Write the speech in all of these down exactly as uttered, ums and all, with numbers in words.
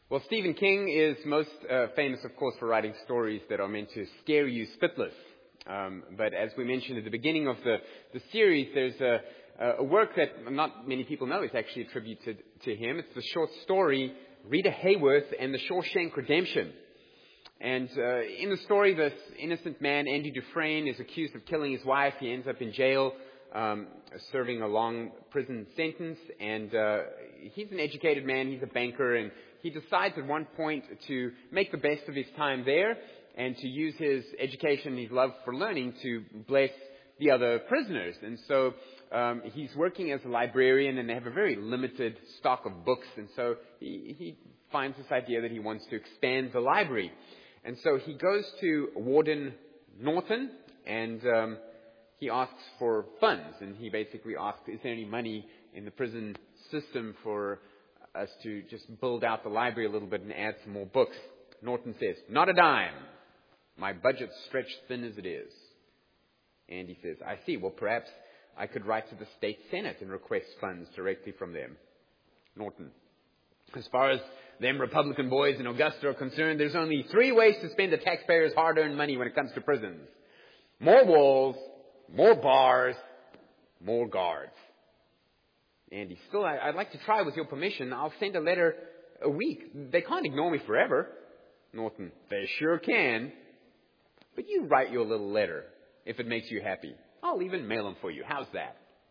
Well, Stephen King is most uh, famous, of course, for writing stories that are meant to scare you spitless. Um, but as we mentioned at the beginning of the, the series, there's a, a work that not many people know is actually attributed to him. It's the short story, Rita Hayworth and the Shawshank Redemption. And uh, in the story, this innocent man, Andy Dufresne, is accused of killing his wife. He ends up in jail, um, serving a long prison sentence. And uh, he's an educated man. He's a banker. And he decides at one point to make the best of his time there and to use his education and his love for learning to bless the other prisoners. And so um, he's working as a librarian, and they have a very limited stock of books. And so he, he finds this idea that he wants to expand the library. And so he goes to Warden Norton, and um, he asks for funds. And he basically asks, is there any money in the prison system for us to just build out the library a little bit and add some more books? Norton says, not a dime. My budget's stretched thin as it is. And he says, I see. Well, perhaps I could write to the state senate and request funds directly from them. Norton, as far as them Republican boys in Augusta are concerned, there's only three ways to spend the taxpayers' hard-earned money when it comes to prisons. More walls, more bars, more guards. Andy, still, I, I'd like to try with your permission. I'll send a letter a week. They can't ignore me forever. Norton, they sure can. But you write your little letter if it makes you happy. I'll even mail them for you. How's that?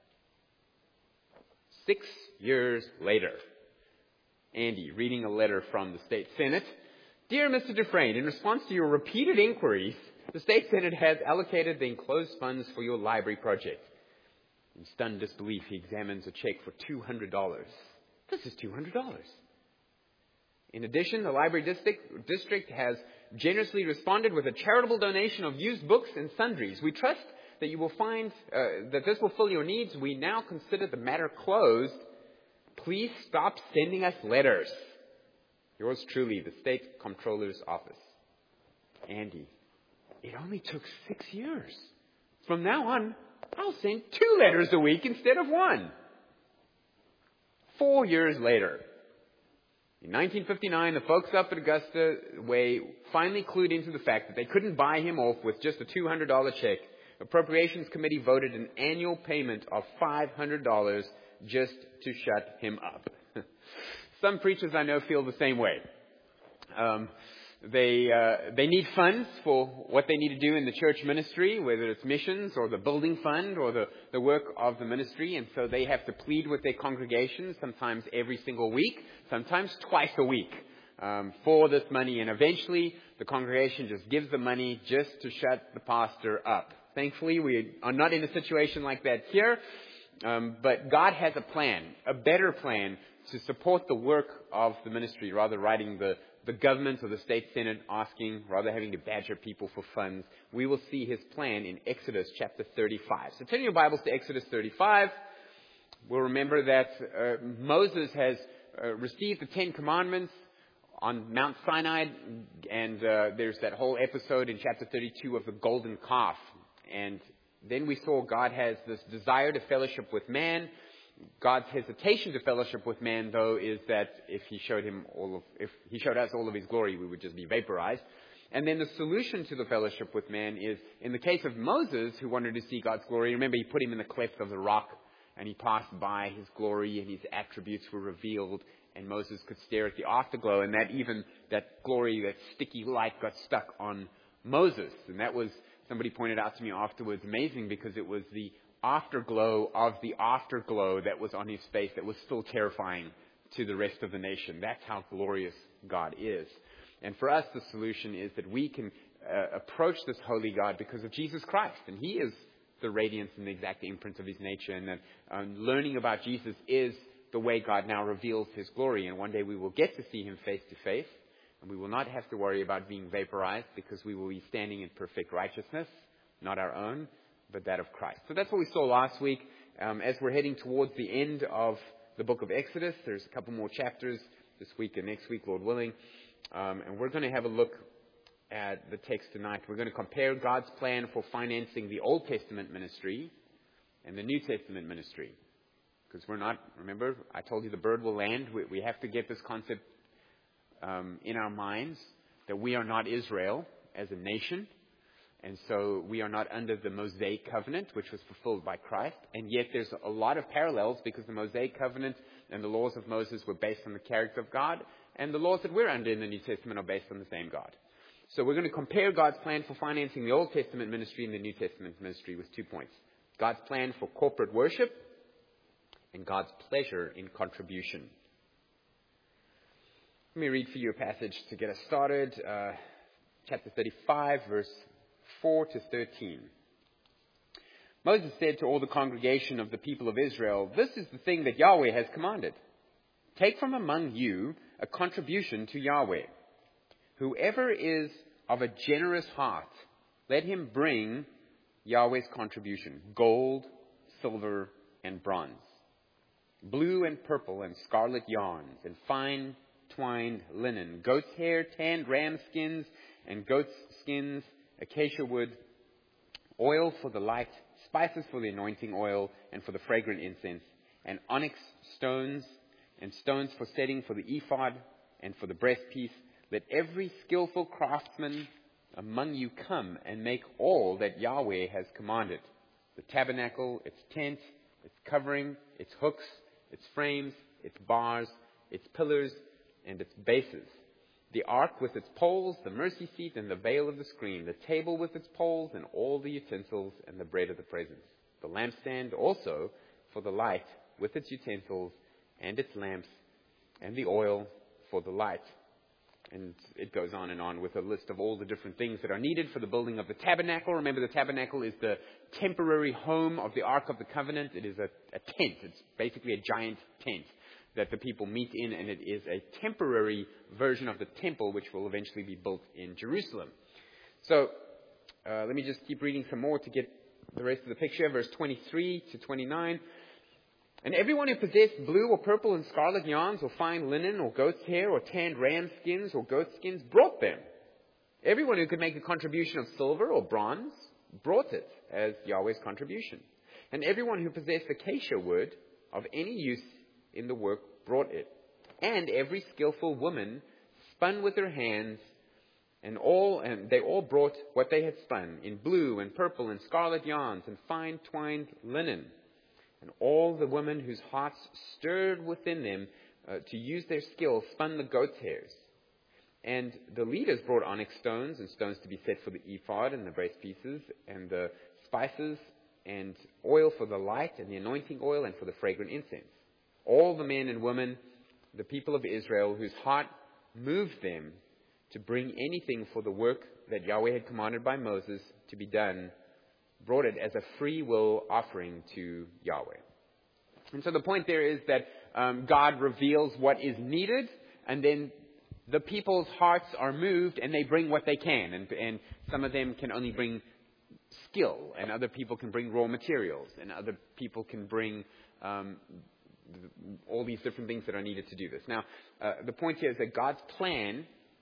Six years later, Andy, reading a letter from the State Senate. Dear Mister Dufresne, in response to your repeated inquiries, the State Senate has allocated the enclosed funds for your library project. In stunned disbelief, he examines a check for two hundred dollars. This is two hundred dollars. In addition, the library district, district has generously responded with a charitable donation of used books and sundries. We trust that you will find uh, that this will fill your needs. We now consider the matter closed. Please stop sending us letters. Yours truly, the State Comptroller's Office. Andy, it only took six years. From now on, I'll send two letters a week instead of one. Four years later, in nineteen fifty-nine, the folks up at Augusta Way finally clued into the fact that they couldn't buy him off with just a two hundred dollars check. Appropriations Committee voted an annual payment of five hundred dollars just to shut him up. Some preachers I know feel the same way. Um, they uh, they need funds for what they need to do in the church ministry, whether it's missions or the building fund or the, the work of the ministry. And so they have to plead with their congregations, sometimes every single week, sometimes twice a week, um, for this money. And eventually the congregation just gives the money just to shut the pastor up. Thankfully, we are not in a situation like that here. Um, but God has a plan, a better plan to support the work of the ministry, rather writing the, the government or the state senate asking, rather having to badger people for funds. We will see his plan in Exodus chapter thirty-five. So turn your Bibles to Exodus thirty-five. We'll remember that uh, Moses has uh, received the Ten Commandments on Mount Sinai, and uh, there's that whole episode in chapter thirty-two of the golden calf. And then we saw God has this desire to fellowship with man. God's hesitation to fellowship with man, though, is that if he showed him all of, if he showed us all of his glory, we would just be vaporized. And then the solution to the fellowship with man is, in the case of Moses, who wanted to see God's glory, remember he put him in the cleft of the rock, and he passed by his glory, and his attributes were revealed, and Moses could stare at the afterglow, and that even that glory, that sticky light, got stuck on Moses, and that was. Somebody pointed out to me afterwards, amazing, because it was the afterglow of the afterglow that was on his face that was still terrifying to the rest of the nation. That's how glorious God is. And for us, the solution is that we can uh, approach this holy God because of Jesus Christ. And he is the radiance and the exact imprint of his nature. And that um, learning about Jesus is the way God now reveals his glory. And one day we will get to see him face to face. And we will not have to worry about being vaporized because we will be standing in perfect righteousness, not our own, but that of Christ. So that's what we saw last week. Um, as we're heading towards the end of the book of Exodus, there's a couple more chapters this week and next week, Lord willing. Um, and we're going to have a look at the text tonight. We're going to compare God's plan for financing the Old Testament ministry and the New Testament ministry. Because we're not, remember, I told you the bird will land. We, we have to get this concept um, in our minds that we are not Israel as a nation. And so we are not under the Mosaic covenant, which was fulfilled by Christ. And yet there's a lot of parallels because the Mosaic covenant and the laws of Moses were based on the character of God. And the laws that we're under in the New Testament are based on the same God. So we're going to compare God's plan for financing the Old Testament ministry and the New Testament ministry with two points. God's plan for corporate worship and God's pleasure in contribution. Let me read for you a passage to get us started. Uh, chapter thirty-five, verse four to thirteen. Moses said to all the congregation of the people of Israel, "This is the thing that Yahweh has commanded. Take from among you a contribution to Yahweh. Whoever is of a generous heart, let him bring Yahweh's contribution, gold, silver, and bronze, blue and purple and scarlet yarns, and fine twined linen, goat's hair, tanned ram skins, and goat's skins, acacia wood, oil for the light, spices for the anointing oil and for the fragrant incense, and onyx stones, and stones for setting for the ephod and for the breastpiece. Let every skillful craftsman among you come and make all that Yahweh has commanded: the tabernacle, its tent, its covering, its hooks, its frames, its bars, its pillars, and its bases, the ark with its poles, the mercy seat, and the veil of the screen, the table with its poles, and all the utensils, and the bread of the presence, the lampstand also for the light with its utensils, and its lamps, and the oil for the light." And it goes on and on with a list of all the different things that are needed for the building of the tabernacle. Remember, the tabernacle is the temporary home of the Ark of the Covenant. It is a, a tent. It's basically a giant tent that the people meet in, and it is a temporary version of the temple which will eventually be built in Jerusalem. So uh, let me just keep reading some more to get the rest of the picture. Verse twenty-three to twenty-nine. "And everyone who possessed blue or purple and scarlet yarns, or fine linen, or goat's hair, or tanned ram skins, or goat skins, brought them. Everyone who could make a contribution of silver or bronze brought it as Yahweh's contribution. And everyone who possessed acacia wood of any use in the work brought it. And every skillful woman spun with her hands, and all and they all brought what they had spun in blue and purple and scarlet yarns and fine twined linen. And all the women whose hearts stirred within them uh, to use their skill spun the goat's hairs. And the leaders brought onyx stones and stones to be set for the ephod and the breastpieces and the spices and oil for the light and the anointing oil and for the fragrant incense. All the men and women, the people of Israel, whose heart moved them to bring anything for the work that Yahweh had commanded by Moses to be done, brought it as a free will offering to Yahweh." And so the point there is that um, God reveals what is needed, and then the people's hearts are moved and they bring what they can. And, and some of them can only bring skill, and other people can bring raw materials, and other people can bring um, all these different things that are needed to do this. Now, uh, the point here is that God's plan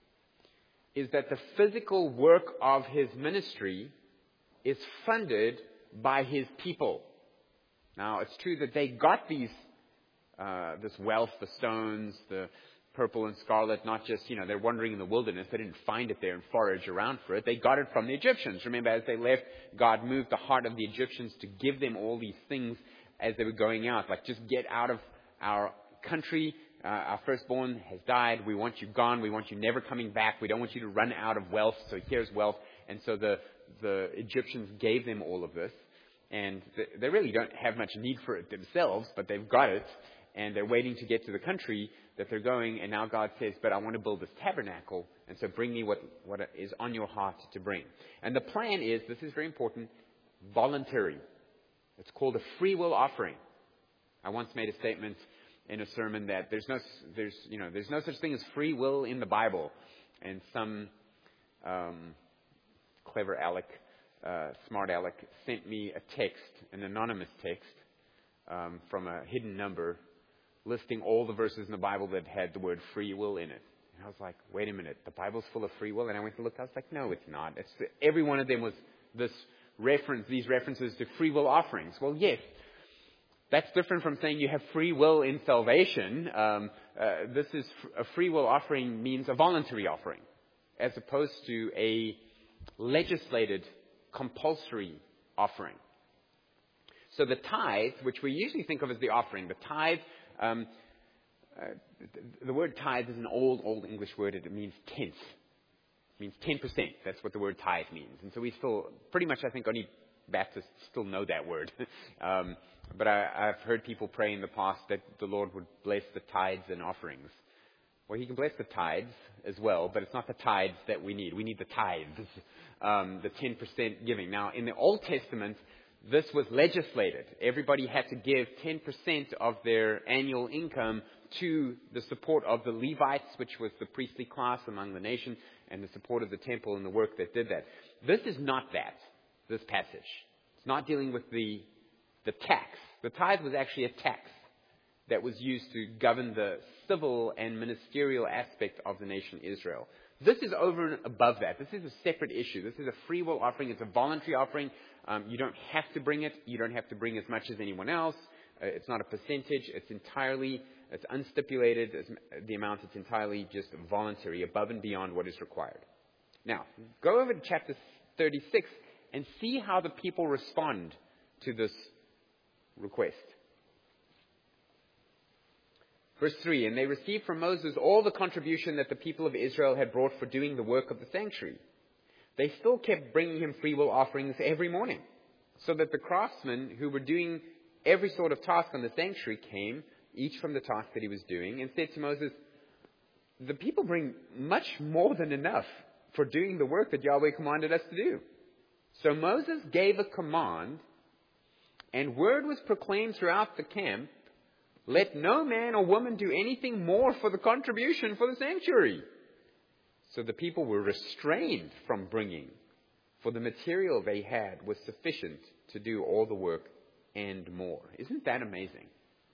is that the physical work of His ministry is funded by His people. Now, it's true that they got these, uh, this wealth, the stones, the purple and scarlet, not just, you know, they're wandering in the wilderness. They didn't find it there and forage around for it. They got it from the Egyptians. Remember, as they left, God moved the heart of the Egyptians to give them all these things as they were going out. Like, just get out of our country. Uh, our firstborn has died. We want you gone. We want you never coming back. We don't want you to run out of wealth. So here's wealth. And so the, the Egyptians gave them all of this. And they really don't have much need for it themselves, but they've got it. And they're waiting to get to the country that they're going. And now God says, but I want to build this tabernacle. And so bring me what, what is on your heart to bring. And the plan is, this is very important, voluntary. It's called a free will offering. I once made a statement in a sermon that there's no, there's, you know, there's no such thing as free will in the Bible. And some um, clever Alec, uh, smart Alec, sent me a text, an anonymous text um, from a hidden number, listing all the verses in the Bible that had the word free will in it. And I was like, wait a minute, the Bible's full of free will? And I went to look, I was like, no, it's not. It's every one of them was this reference, these references to free will offerings. Well, yes, That's different from saying you have free will in salvation. Um, uh, this is a free will offering means a voluntary offering, as opposed to a legislated, compulsory offering. So the tithe, which we usually think of as the offering, the tithe, um, uh, the, the word tithe is an old, old English word. It means tenth. It means ten percent. That's what the word tithe means. And so we still, pretty much I think only Baptists still know that word. um, but I, I've heard people pray in the past that the Lord would bless the tithes and offerings. Well, He can bless the tithes as well, but it's not the tithes that we need. We need the tithes, um, the ten percent giving. Now, in the Old Testament, this was legislated. Everybody had to give ten percent of their annual income to the support of the Levites, which was the priestly class among the nation, and the support of the temple and the work that did that. This is not that, this passage. It's not dealing with the, the tax. The tithe was actually a tax that was used to govern the civil and ministerial aspect of the nation Israel. This is over and above that. This is a separate issue. This is a free will offering. It's a voluntary offering. Um, you don't have to bring it. You don't have to bring as much as anyone else. Uh, it's not a percentage. It's entirely, it's unstipulated. It's, the amount it's entirely just voluntary, above and beyond what is required. Now, go over to chapter thirty-six and see how the people respond to this request. Verse three, and they received from Moses all the contribution that the people of Israel had brought for doing the work of the sanctuary. They still kept bringing him freewill offerings every morning, so that the craftsmen who were doing every sort of task on the sanctuary came, each from the task that he was doing, and said to Moses, the people bring much more than enough for doing the work that Yahweh commanded us to do. So Moses gave a command, and word was proclaimed throughout the camp, let no man or woman do anything more for the contribution for the sanctuary. So the people were restrained from bringing, for the material they had was sufficient to do all the work and more. Isn't that amazing?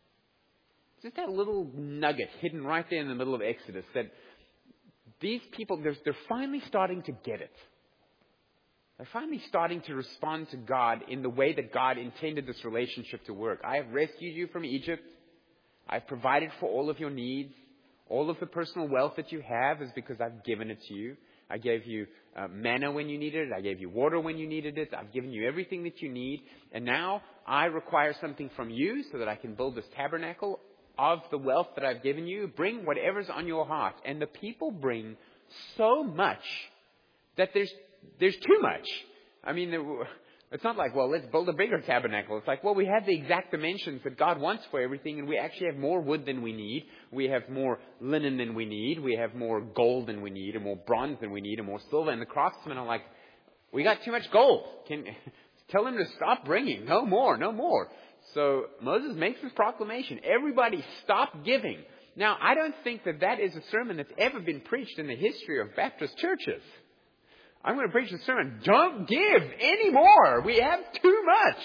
Just that little nugget hidden right there in the middle of Exodus, that these people, they're, they're finally starting to get it. They're finally starting to respond to God in the way that God intended this relationship to work. I have rescued you from Egypt. I've provided for all of your needs. All of the personal wealth that you have is because I've given it to you. I gave you uh, manna when you needed it. I gave you water when you needed it. I've given you everything that you need. And now I require something from you so that I can build this tabernacle of the wealth that I've given you. Bring whatever's on your heart. And the people bring so much that there's there's too much. I mean, there, it's not like, well, let's build a bigger tabernacle. It's like, well, we have the exact dimensions that God wants for everything, and we actually have more wood than we need. We have more linen than we need. We have more gold than we need, and more bronze than we need, and more silver. And the craftsmen are like, we got too much gold. Can tell them to stop bringing. No more, no more. So Moses makes this proclamation. Everybody stop giving. Now, I don't think that that is a sermon that's ever been preached in the history of Baptist churches. I'm going to preach the sermon, don't give any more. We have too much.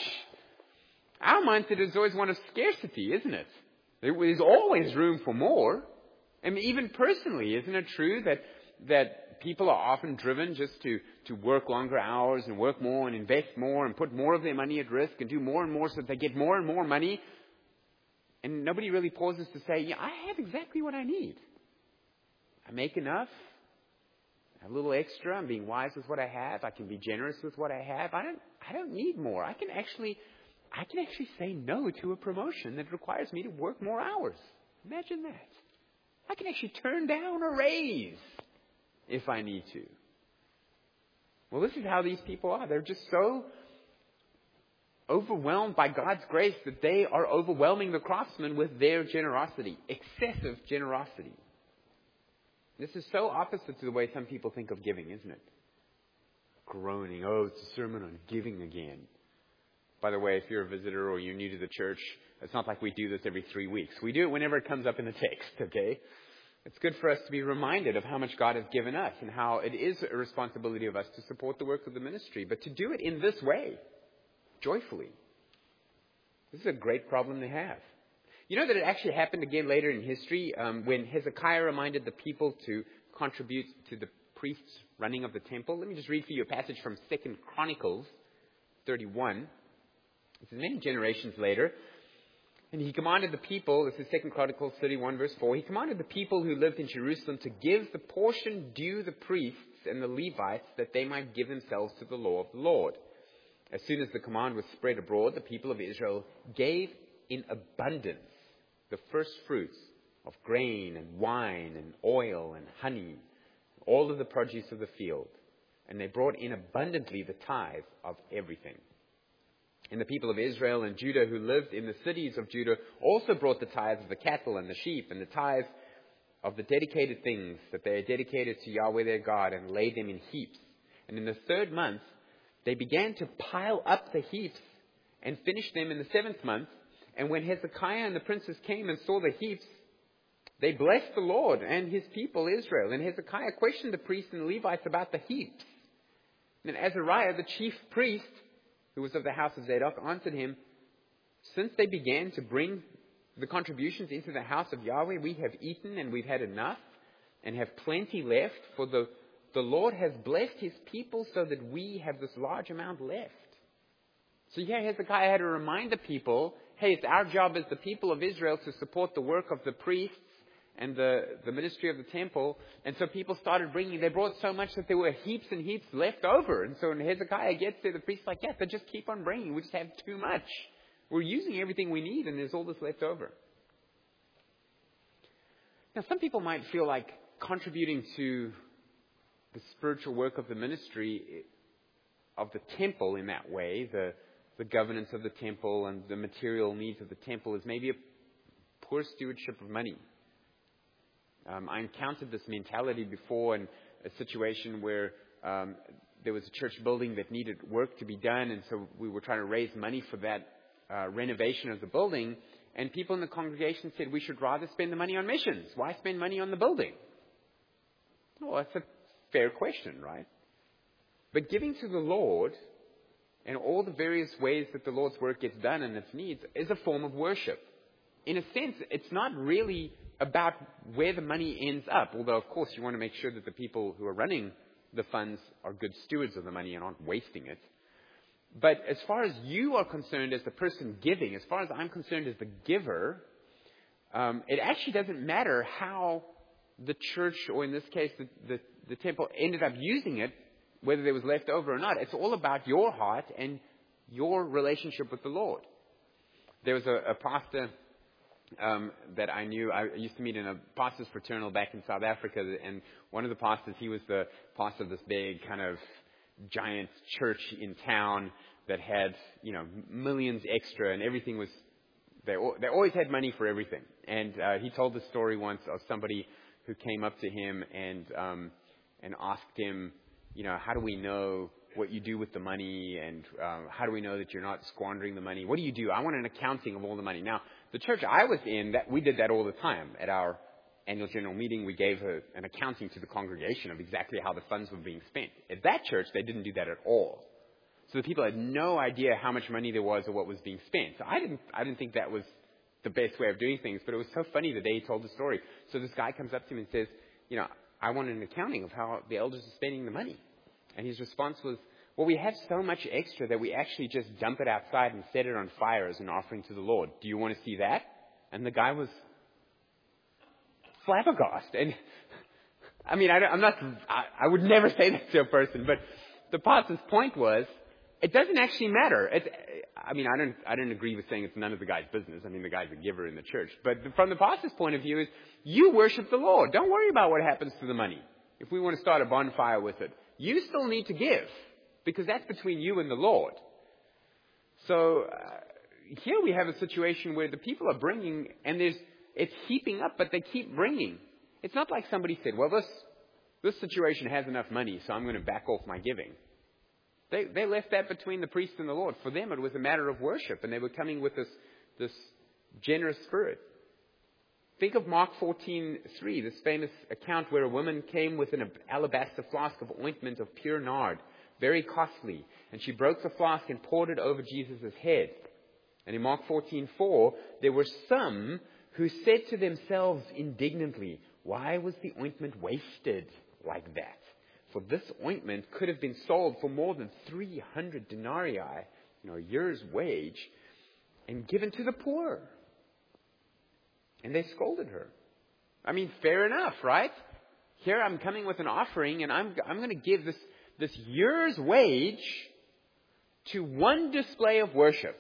Our mindset is always one of scarcity, isn't it? There's always room for more. I mean, even personally, isn't it true that that people are often driven just to, to work longer hours and work more and invest more and put more of their money at risk and do more and more so that they get more and more money? And nobody really pauses to say, yeah, I have exactly what I need. I make enough. A little extra. I'm being wise with what I have. I can be generous with what I have. I don't. I don't need more. I can actually, I can actually say no to a promotion that requires me to work more hours. Imagine that. I can actually turn down a raise if I need to. Well, this is how these people are. They're just so overwhelmed by God's grace that they are overwhelming the craftsmen with their generosity, excessive generosity. This is so opposite to the way some people think of giving, isn't it? Groaning, oh, it's a sermon on giving again. By the way, if you're a visitor or you're new to the church, it's not like we do this every three weeks. We do it whenever it comes up in the text, okay? It's good for us to be reminded of how much God has given us and how it is a responsibility of us to support the work of the ministry, but to do it in this way, joyfully. This is a great problem to have. You know that it actually happened again later in history um, when Hezekiah reminded the people to contribute to the priests' running of the temple. Let me just read for you a passage from Second Chronicles thirty-one. This is many generations later. And he commanded the people, this is Second Chronicles thirty-one verse four, he commanded the people who lived in Jerusalem to give the portion due the priests and the Levites, that they might give themselves to the law of the Lord. As soon as the command was spread abroad, the people of Israel gave in abundance the first fruits of grain and wine and oil and honey, all of the produce of the field. And they brought in abundantly the tithe of everything. And the people of Israel and Judah who lived in the cities of Judah also brought the tithes of the cattle and the sheep and the tithe of the dedicated things that they had dedicated to Yahweh their God, and laid them in heaps. And in the third month, they began to pile up the heaps and finished them in the seventh month. And when Hezekiah and the princes came and saw the heaps, they blessed the Lord and his people Israel. And Hezekiah questioned the priests and the Levites about the heaps. And Azariah, the chief priest, who was of the house of Zadok, answered him, since they began to bring the contributions into the house of Yahweh, we have eaten and we've had enough and have plenty left, for the, the Lord has blessed his people so that we have this large amount left. So here Hezekiah had to remind the people, hey, it's our job as the people of Israel to support the work of the priests and the, the ministry of the temple. And so people started bringing, they brought so much that there were heaps and heaps left over. And so when Hezekiah gets there, the priest's like, yes, they just keep on bringing. We just have too much. We're using everything we need and there's all this left over. Now, some people might feel like contributing to the spiritual work of the ministry of the temple in that way, the, the governance of the temple and the material needs of the temple, is maybe a poor stewardship of money. Um, I encountered this mentality before in a situation where um, there was a church building that needed work to be done, and so we were trying to raise money for that uh, renovation of the building, and people in the congregation said we should rather spend the money on missions. Why spend money on the building? Well, that's a fair question, right? But giving to the Lord and all the various ways that the Lord's work gets done and its needs is a form of worship. In a sense, it's not really about where the money ends up, although of course you want to make sure that the people who are running the funds are good stewards of the money and aren't wasting it. But as far as you are concerned as the person giving, as far as I'm concerned as the giver, um, it actually doesn't matter how the church, or in this case the, the, the temple, ended up using it, whether there was left over or not. It's all about your heart and your relationship with the Lord. There was a, a pastor Um, that I knew. I used to meet in a pastor's fraternal back in South Africa, and one of the pastors, he was the pastor of this big kind of giant church in town that had, you know, millions extra, and everything was, they, they always had money for everything. And uh, he told the story once of somebody who came up to him and um, and asked him, you know, how do we know what you do with the money, and uh, how do we know that you're not squandering the money? What do you do? I want an accounting of all the money. Now, the church I was in, that we did that all the time. At our annual general meeting, we gave a, an accounting to the congregation of exactly how the funds were being spent. At that church, they didn't do that at all. So the people had no idea how much money there was or what was being spent. So I didn't, I didn't think that was the best way of doing things, but it was so funny the day he told the story. So this guy comes up to him and says, you know, I want an accounting of how the elders are spending the money. And his response was, well, we have so much extra that we actually just dump it outside and set it on fire as an offering to the Lord. Do you want to see that? And the guy was flabbergasted. And I mean, I, I'm not, I, I would never say that to a person, but the pastor's point was, it doesn't actually matter. It's, I mean, I don't, I don't agree with saying it's none of the guy's business. I mean, the guy's a giver in the church. But from the pastor's point of view is, you worship the Lord. Don't worry about what happens to the money. If we want to start a bonfire with it, you still need to give, because that's between you and the Lord. So uh, here we have a situation where the people are bringing, and there's it's heaping up, but they keep bringing. It's not like somebody said, well, this this situation has enough money, so I'm going to back off my giving. They they left that between the priest and the Lord. For them, it was a matter of worship, and they were coming with this this generous spirit. Think of Mark fourteen three, this famous account where a woman came with an alabaster flask of ointment of pure nard, very costly, and she broke the flask and poured it over Jesus' head. And in Mark fourteen four, there were some who said to themselves indignantly, why was the ointment wasted like that? For this ointment could have been sold for more than three hundred denarii, you know, a year's wage, and given to the poor. And they scolded her. I mean, fair enough, right? Here I'm coming with an offering, and I'm I'm going to give this, this year's wage to one display of worship.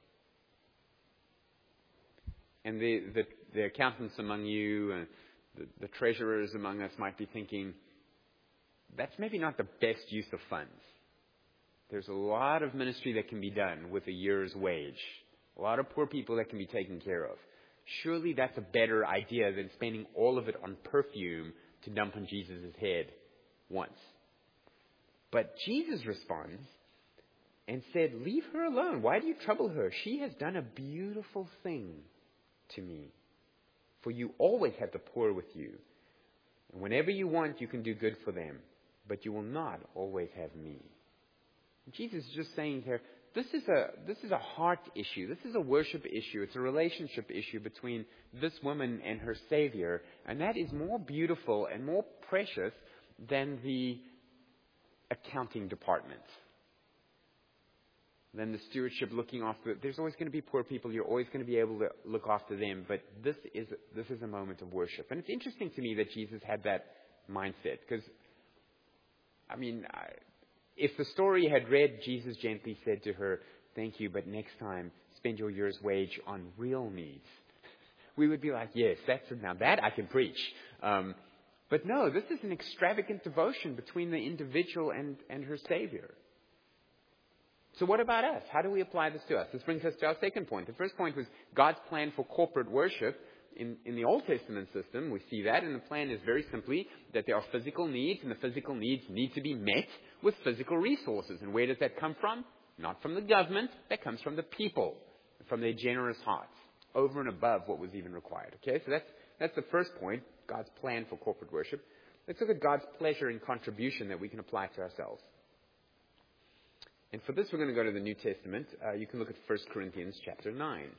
And the, the, the accountants among you and the, the treasurers among us might be thinking, that's maybe not the best use of funds. There's a lot of ministry that can be done with a year's wage. A lot of poor people that can be taken care of. Surely that's a better idea than spending all of it on perfume to dump on Jesus' head once. But Jesus responds and said, leave her alone. Why do you trouble her? She has done a beautiful thing to me. For you always have the poor with you. And whenever you want, you can do good for them. But you will not always have me. Jesus is just saying here, this is a this is a heart issue. This is a worship issue. It's a relationship issue between this woman and her Savior. And that is more beautiful and more precious than the accounting department. Than the stewardship looking after. There's always going to be poor people. You're always going to be able to look after them. But this is this is a moment of worship. And it's interesting to me that Jesus had that mindset. Because, I mean, I, if the story had read, Jesus gently said to her, thank you, but next time, spend your year's wage on real needs. We would be like, yes, that's now that I can preach. Um, but no, this is an extravagant devotion between the individual and, and her Savior. So what about us? How do we apply this to us? This brings us to our second point. The first point was God's plan for corporate worship. In, in the Old Testament system, we see that, and the plan is very simply that there are physical needs, and the physical needs need to be met with physical resources. And where does that come from? Not from the government. That comes from the people, from their generous hearts, over and above what was even required. Okay, so that's that's the first point, God's plan for corporate worship. Let's look at God's pleasure and contribution that we can apply to ourselves. And for this, we're going to go to the New Testament. Uh, you can look at First Corinthians chapter nine.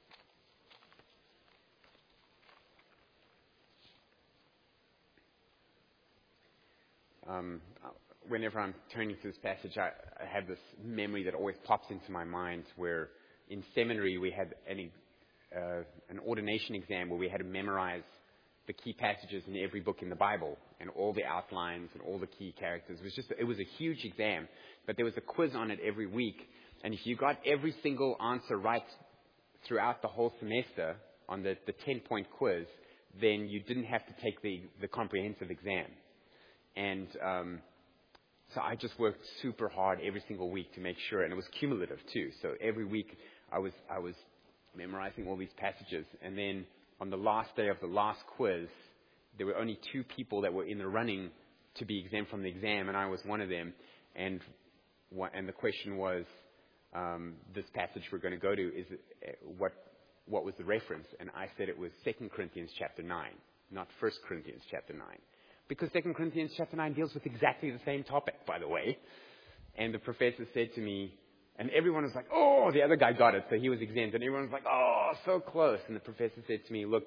Um, whenever I'm turning to this passage, I, I have this memory that always pops into my mind where in seminary we had an, uh, an ordination exam where we had to memorize the key passages in every book in the Bible and all the outlines and all the key characters. It was just, it was a huge exam, but there was a quiz on it every week. And if you got every single answer right throughout the whole semester on the, the ten-point quiz, then you didn't have to take the, the comprehensive exam. And um, so I just worked super hard every single week to make sure, and it was cumulative too. So every week I was I was memorizing all these passages, and then on the last day of the last quiz, there were only two people that were in the running to be exempt from the exam, and I was one of them. And and the question was, um, this passage we're going to go to is uh, what what was the reference? And I said it was Second Corinthians chapter nine, not First Corinthians chapter nine. Because Second Corinthians chapter nine deals with exactly the same topic, by the way. And the professor said to me, and everyone was like, oh, the other guy got it, so he was exempt. And everyone was like, oh, so close. And the professor said to me, look,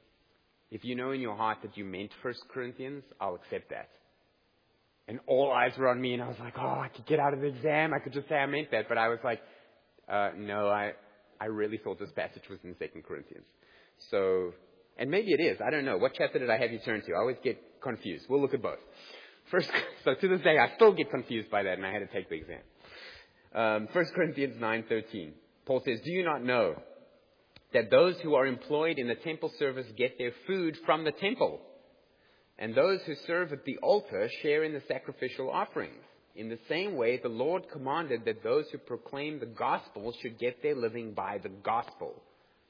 if you know in your heart that you meant First Corinthians, I'll accept that. And all eyes were on me, and I was like, oh, I could get out of the exam. I could just say I meant that. But I was like, uh, no, I, I really thought this passage was in Second Corinthians. So, and maybe it is. I don't know. What chapter did I have you turn to? I always get confused. We'll look at both. First, so to this day, I still get confused by that, and I had to take the exam. Um, First Corinthians nine thirteen. Paul says, do you not know that those who are employed in the temple service get their food from the temple, and those who serve at the altar share in the sacrificial offerings? In the same way, the Lord commanded that those who proclaim the gospel should get their living by the gospel.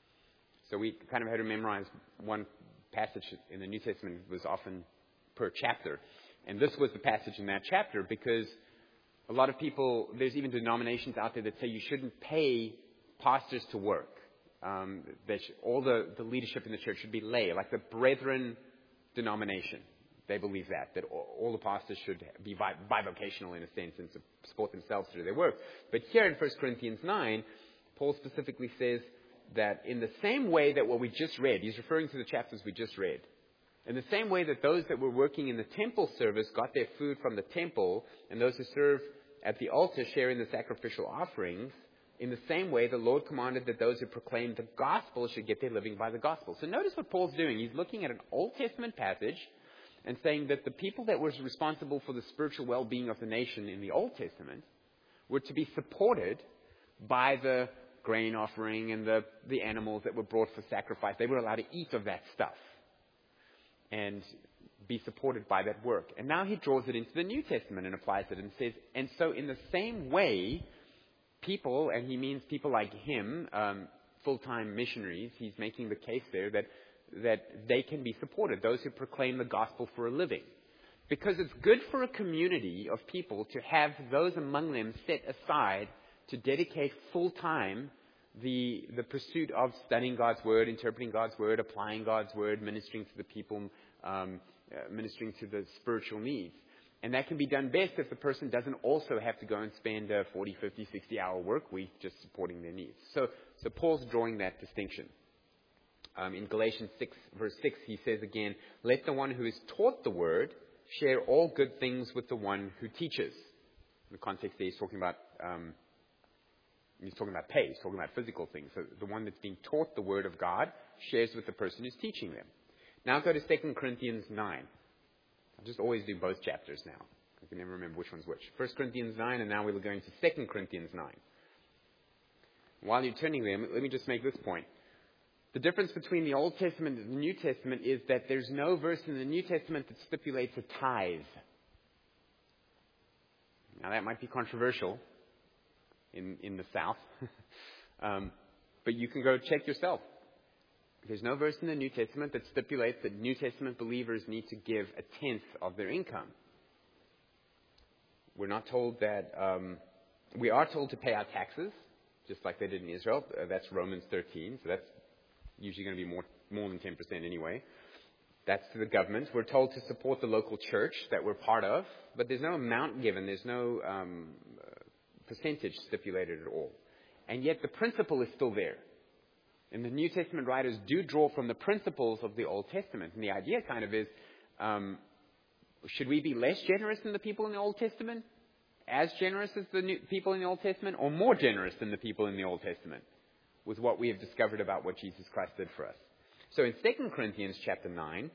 So we kind of had to memorize one passage in the New Testament. It was often per chapter. And this was the passage in that chapter because a lot of people, there's even denominations out there that say you shouldn't pay pastors to work. Um, that should, all the, the leadership in the church should be lay, like the Brethren denomination. They believe that, that all, all the pastors should be bi- bivocational in a sense and support themselves through their work. But here in First Corinthians nine, Paul specifically says that in the same way that what we just read, he's referring to the chapters we just read, in the same way that those that were working in the temple service got their food from the temple, and those who serve at the altar share in the sacrificial offerings, in the same way the Lord commanded that those who proclaim the gospel should get their living by the gospel. So notice what Paul's doing. He's looking at an Old Testament passage and saying that the people that were responsible for the spiritual well-being of the nation in the Old Testament were to be supported by the grain offering and the, the animals that were brought for sacrifice. They were allowed to eat of that stuff and be supported by that work. And now he draws it into the New Testament and applies it and says, and so in the same way, people, and he means people like him, um, full-time missionaries, he's making the case there that that they can be supported, those who proclaim the gospel for a living. Because it's good for a community of people to have those among them set aside to dedicate full-time the the pursuit of studying God's Word, interpreting God's Word, applying God's Word, ministering to the people, um, uh, ministering to the spiritual needs. And that can be done best if the person doesn't also have to go and spend a forty, fifty, sixty-hour work week just supporting their needs. So, so Paul's drawing that distinction. Um, in Galatians six, verse six, he says again, let the one who is taught the Word share all good things with the one who teaches. In the context there, he's talking about um, he's talking about pay. He's talking about physical things. So the one that's being taught the Word of God shares with the person who's teaching them. Now go to Second Corinthians nine. I'll just always do both chapters now. I can never remember which one's which. First Corinthians nine, and now we're going to Second Corinthians nine. While you're turning there, let me just make this point. The difference between the Old Testament and the New Testament is that there's no verse in the New Testament that stipulates a tithe. Now that might be controversial in, in the South, um, but you can go check yourself. There's no verse in the New Testament that stipulates that New Testament believers need to give a tenth of their income. We're not told that, um, we are told to pay our taxes, just like they did in Israel. Uh, that's Romans thirteen, so that's usually going to be more, more than ten percent anyway. That's to the government. We're told to support the local church that we're part of, but there's no amount given. There's no um, percentage stipulated at all. And yet the principle is still there. And the New Testament writers do draw from the principles of the Old Testament. And the idea kind of is, um, should we be less generous than the people in the Old Testament? As generous as the new people in the Old Testament? Or more generous than the people in the Old Testament? With what we have discovered about what Jesus Christ did for us. So in Second Corinthians chapter nine,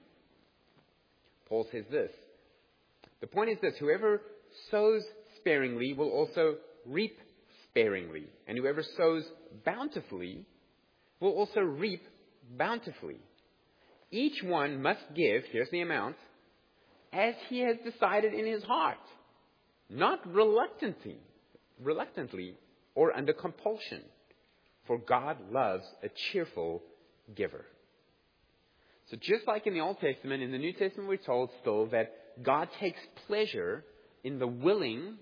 Paul says this. The point is this: whoever sows sparingly will also reap sparingly. And whoever sows bountifully will also reap bountifully. Each one must give, here's the amount, as he has decided in his heart, not reluctantly, reluctantly or under compulsion. For God loves a cheerful giver. So just like in the Old Testament, in the New Testament we're told still that God takes pleasure in the willing,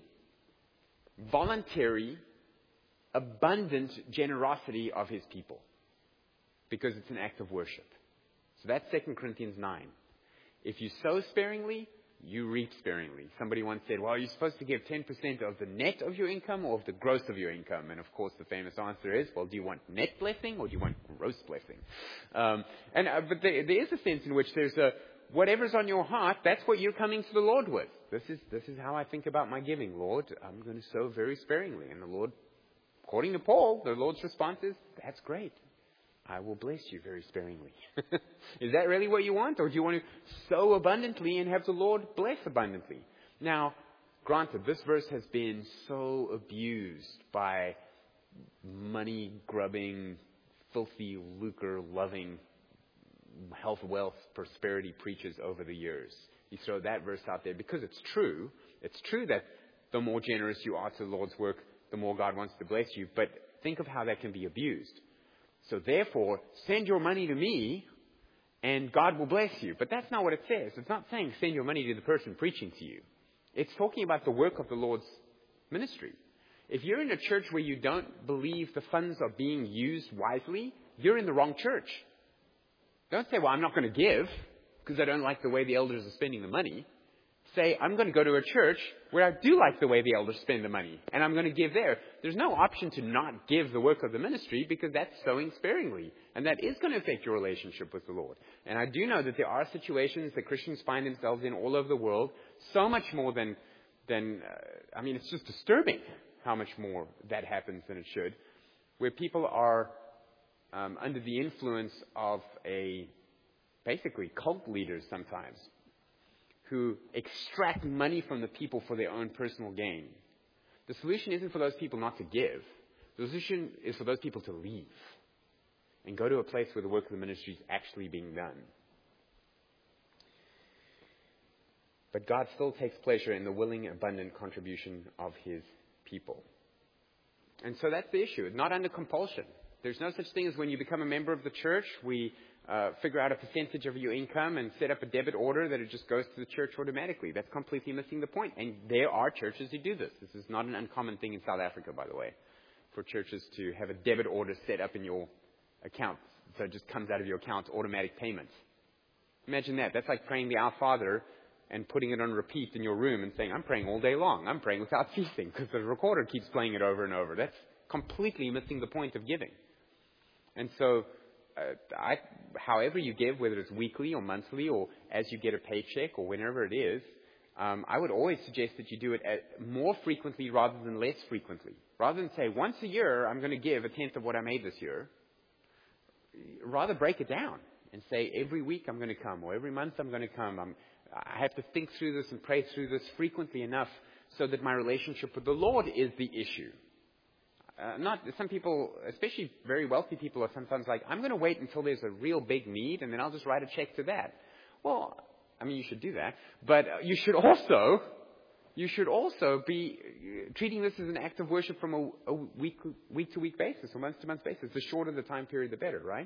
voluntary, abundant generosity of His people. Because it's an act of worship. So that's Second Corinthians nine. If you sow sparingly, you reap sparingly. Somebody once said, well, are you supposed to give ten percent of the net of your income or of the gross of your income? And of course, the famous answer is, well, do you want net blessing or do you want gross blessing? Um, and uh, But there, there is a sense in which there's a, whatever's on your heart, that's what you're coming to the Lord with. This is, this is how I think about my giving, Lord. I'm going to sow very sparingly. And the Lord, according to Paul, the Lord's response is, that's great. I will bless you very sparingly. Is that really what you want? Or do you want to sow abundantly and have the Lord bless abundantly? Now, granted, this verse has been so abused by money-grubbing, filthy, lucre-loving, health, wealth, prosperity preachers over the years. You throw that verse out there because it's true. It's true that the more generous you are to the Lord's work, the more God wants to bless you. But think of how that can be abused. So therefore, send your money to me and God will bless you. But that's not what it says. It's not saying send your money to the person preaching to you. It's talking about the work of the Lord's ministry. If you're in a church where you don't believe the funds are being used wisely, you're in the wrong church. Don't say, well, I'm not going to give because I don't like the way the elders are spending the money. Say, I'm going to go to a church where I do like the way the elders spend the money, and I'm going to give there. There's no option to not give the work of the ministry because that's sowing sparingly, and that is going to affect your relationship with the Lord. And I do know that there are situations that Christians find themselves in all over the world, so much more than, than uh, I mean, it's just disturbing how much more that happens than it should. where people are um, under the influence of a, basically cult leaders sometimes, who extract money from the people for their own personal gain. The solution isn't for those people not to give. The solution is for those people to leave and go to a place where the work of the ministry is actually being done. But God still takes pleasure in the willing, abundant contribution of His people. And so that's the issue. It's not under compulsion. There's no such thing as when you become a member of the church, we uh, figure out a percentage of your income and set up a debit order that it just goes to the church automatically. That's completely missing the point. And there are churches who do this. This is not an uncommon thing in South Africa, by the way, for churches to have a debit order set up in your account. So it just comes out of your account, automatic payments. Imagine that. That's like praying the Our Father and putting it on repeat in your room and saying, I'm praying all day long. I'm praying without ceasing because the recorder keeps playing it over and over. That's completely missing the point of giving. And so, uh, I, however you give, whether it's weekly or monthly or as you get a paycheck or whenever it is, um, I would always suggest that you do it at more frequently rather than less frequently. Rather than say, once a year, I'm going to give a tenth of what I made this year. Rather break it down and say, every week I'm going to come or every month I'm going to come. I'm, I have to think through this and pray through this frequently enough so that my relationship with the Lord is the issue. Uh, not some people, especially very wealthy people, are sometimes like, I'm going to wait until there's a real big need and then I'll just write a check to that. Well, I mean, you should do that, but you should also, you should also be treating this as an act of worship from a, a week, week to week basis or month to month basis. The shorter the time period, the better, right?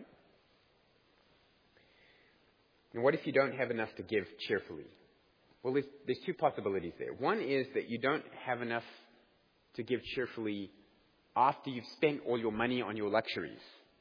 And what if you don't have enough to give cheerfully? Well, there's, there's two possibilities there. One is that you don't have enough to give cheerfully after you've spent all your money on your luxuries.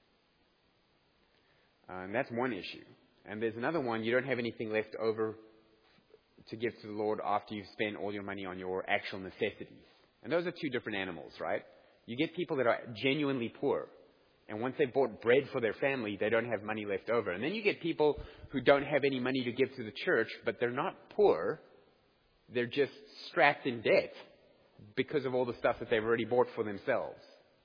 Uh, and that's one issue. And there's another one, you don't have anything left over to give to the Lord after you've spent all your money on your actual necessities. And those are two different animals, right? You get people that are genuinely poor. And once they've bought bread for their family, they don't have money left over. And then you get people who don't have any money to give to the church, but they're not poor. They're just strapped in debt because of all the stuff that they've already bought for themselves.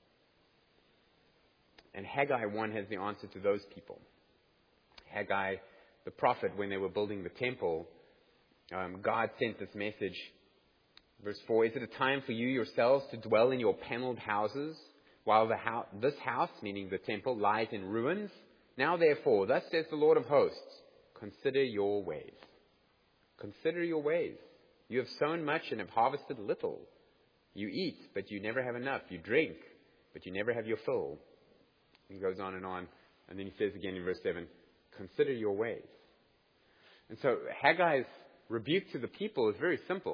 And Haggai one has the answer to those people. Haggai, the prophet, when they were building the temple, um, God sent this message. Verse four, is it a time for you yourselves to dwell in your paneled houses, while the house, this house, meaning the temple, lies in ruins? Now therefore, thus says the Lord of hosts, consider your ways. Consider your ways. You have sown much and have harvested little. You eat, but you never have enough. You drink, but you never have your fill. He goes on and on. And then he says again in verse seven, consider your ways. And so Haggai's rebuke to the people is very simple.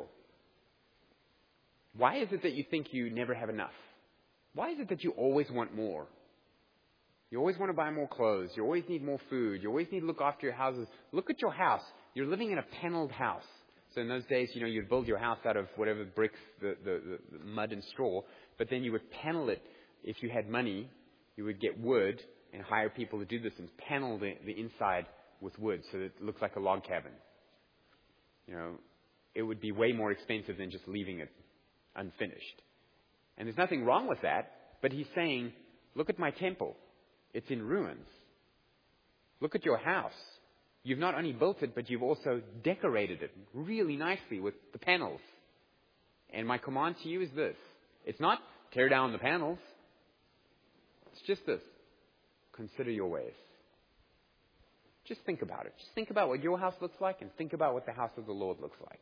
Why is it that you think you never have enough? Why is it that you always want more? You always want to buy more clothes. You always need more food. You always need to look after your houses. Look at your house. You're living in a paneled house. So in those days, you know, you'd build your house out of whatever bricks, the, the, the, the mud and straw. But then you would panel it. If you had money, you would get wood and hire people to do this and panel the, the inside with wood so that it looks like a log cabin. You know, it would be way more expensive than just leaving it unfinished. And there's nothing wrong with that, but he's saying, look at my temple. It's in ruins. Look at your house. You've not only built it, but you've also decorated it really nicely with the panels. And my command to you is this. It's not tear down the panels. It's just this. Consider your ways. Just think about it. Just think about what your house looks like and think about what the house of the Lord looks like.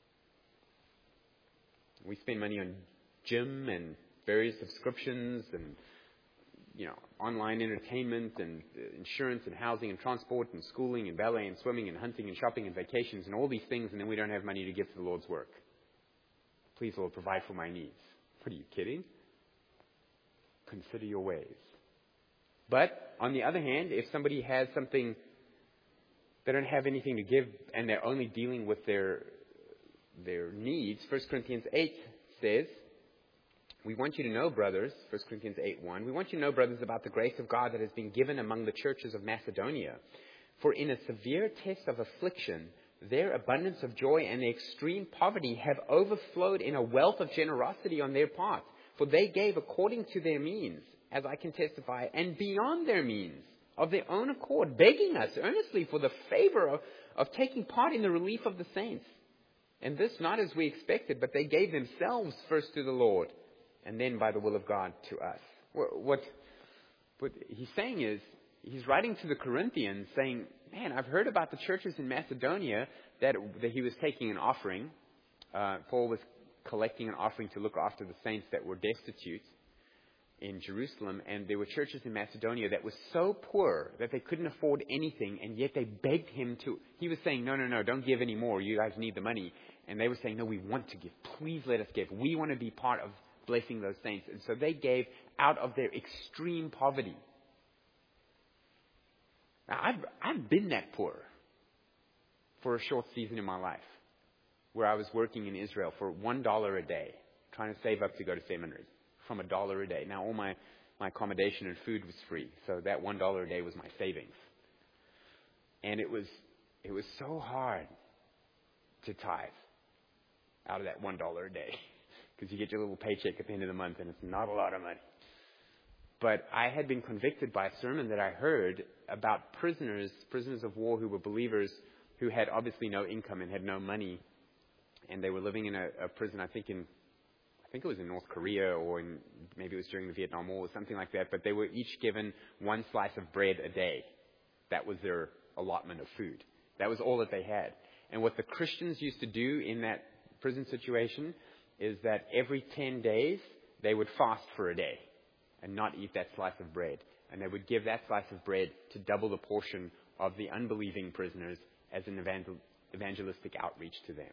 We spend money on gym and various subscriptions and, you know, online entertainment and insurance and housing and transport and schooling and ballet and swimming and hunting and shopping and vacations and all these things, and then we don't have money to give to the Lord's work. Please, Lord, provide for my needs. What are you kidding? Consider your ways. But on the other hand, if somebody has something, they don't have anything to give and they're only dealing with their their needs, First Corinthians eight says, we want you to know, brothers, First Corinthians eight one, we want you to know, brothers, about the grace of God that has been given among the churches of Macedonia. For in a severe test of affliction, their abundance of joy and their extreme poverty have overflowed in a wealth of generosity on their part. For they gave according to their means, as I can testify, and beyond their means, of their own accord, begging us earnestly for the favor of, of taking part in the relief of the saints. And this not as we expected, but they gave themselves first to the Lord, and then by the will of God to us. What, what, what he's saying is, he's writing to the Corinthians saying, man, I've heard about the churches in Macedonia that, that he was taking an offering. Uh, Paul was collecting an offering to look after the saints that were destitute in Jerusalem, and there were churches in Macedonia that were so poor that they couldn't afford anything, and yet they begged him to. He was saying, no, no, no, don't give any more. You guys need the money. And they were saying, no, we want to give. Please let us give. We want to be part of blessing those saints. And so they gave out of their extreme poverty. Now, I've, I've been that poor for a short season in my life, where I was working in Israel for one dollar a day, trying to save up to go to seminary. From a dollar a day. Now, all my, my accommodation and food was free, so that one dollar a day was my savings. And it was it was so hard to tithe out of that one dollar a day, because you get your little paycheck at the end of the month, and it's not a lot of money. But I had been convicted by a sermon that I heard about prisoners, prisoners of war who were believers, who had obviously no income and had no money, and they were living in a, a prison, I think in I think it was in North Korea, or in, maybe it was during the Vietnam War or something like that, but they were each given one slice of bread a day. That was their allotment of food. That was all that they had. And what the Christians used to do in that prison situation is that every ten days, they would fast for a day and not eat that slice of bread. And they would give that slice of bread to double the portion of the unbelieving prisoners as an evangel- evangelistic outreach to them.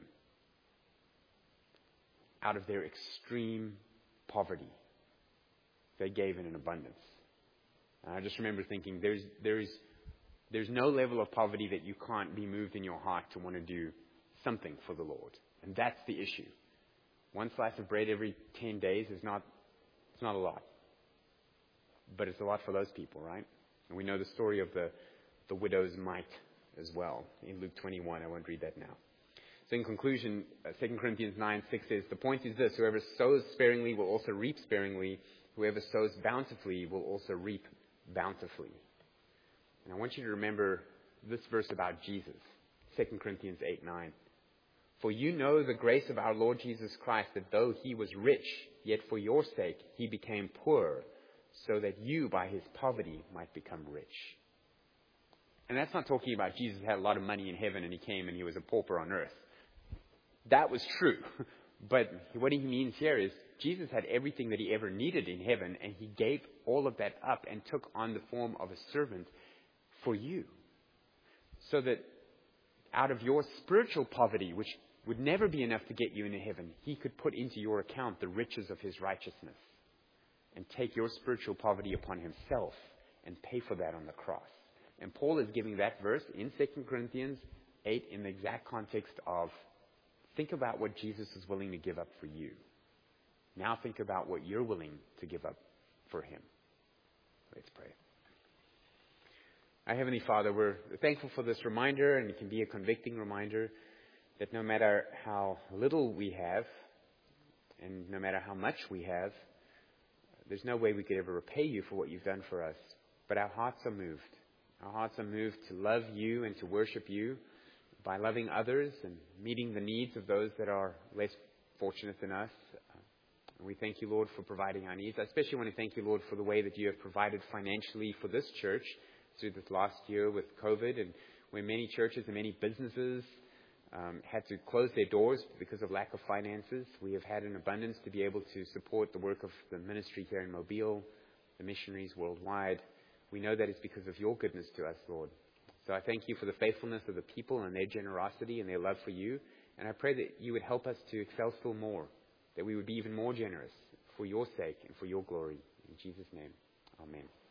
Out of their extreme poverty, they gave in an abundance. And I just remember thinking, there's there's there's no level of poverty that you can't be moved in your heart to want to do something for the Lord, and that's the issue. One slice of bread every ten days is not it's not a lot, but it's a lot for those people, right? And we know the story of the the widow's mite as well in Luke twenty-one. I won't read that now. So in conclusion, uh, Second Corinthians nine six says, the point is this: whoever sows sparingly will also reap sparingly. Whoever sows bountifully will also reap bountifully. And I want you to remember this verse about Jesus, Second Corinthians eight nine. For you know the grace of our Lord Jesus Christ, that though he was rich, yet for your sake he became poor, so that you by his poverty might become rich. And that's not talking about Jesus had a lot of money in heaven and he came and he was a pauper on earth. That was true. But what he means here is Jesus had everything that he ever needed in heaven, and he gave all of that up and took on the form of a servant for you. So that out of your spiritual poverty, which would never be enough to get you into heaven, he could put into your account the riches of his righteousness and take your spiritual poverty upon himself and pay for that on the cross. And Paul is giving that verse in Second Corinthians eight in the exact context of, think about what Jesus is willing to give up for you. Now think about what you're willing to give up for him. Let's pray. Our Heavenly Father, we're thankful for this reminder, and it can be a convicting reminder that no matter how little we have, and no matter how much we have, there's no way we could ever repay you for what you've done for us. But our hearts are moved. Our hearts are moved to love you and to worship you by loving others and meeting the needs of those that are less fortunate than us. And we thank you, Lord, for providing our needs. I especially want to thank you, Lord, for the way that you have provided financially for this church through this last year with COVID, and where many churches and many businesses um, had to close their doors because of lack of finances. We have had an abundance to be able to support the work of the ministry here in Mobile, the missionaries worldwide. We know that it's because of your goodness to us, Lord. So I thank you for the faithfulness of the people and their generosity and their love for you. And I pray that you would help us to excel still more, that we would be even more generous for your sake and for your glory. In Jesus' name, amen.